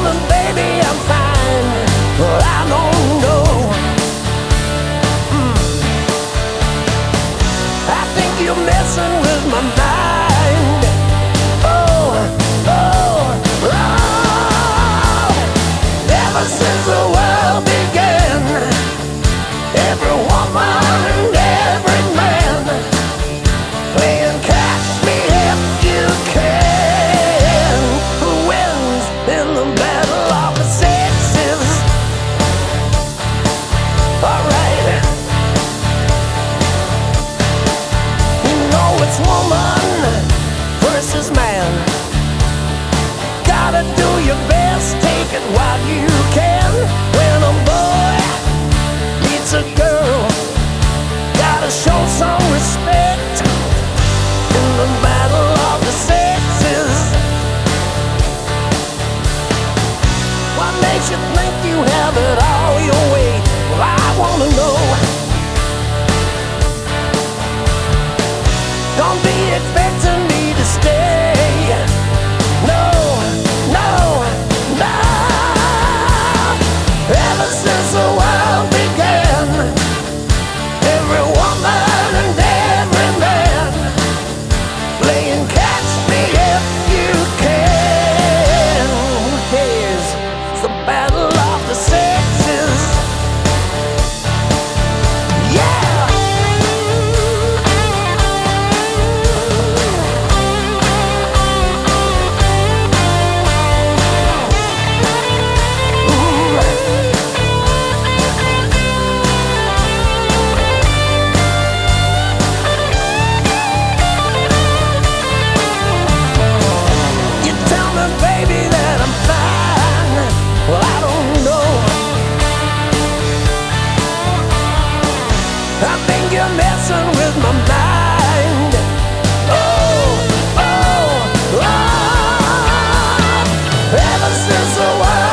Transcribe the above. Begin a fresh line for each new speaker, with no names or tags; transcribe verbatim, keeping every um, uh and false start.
me, baby, I'm fine. Well, I don't know. Mm. I think you're messing with my mind. Oh, oh, oh. Ever since the world began, every woman and every man playing catch me if you can. Who wins in the battle of the sexes? Alright. You know it's woman versus man. Gotta do your best, take it while you can. When a boy meets a girl, gotta show some respect in the battle of the sexes. What makes you think you have it all your way? Well, I wanna know. Don't be expecting me to stay. No, no, no. Ever since the world began, every woman and every man playing catch me if you can. Who cares? It's the battle of the sexes. Yeah. You tell me, baby, that I'm fine. Well, I don't know. I think you're messing with my mind. Oh, oh, oh. Ever since the world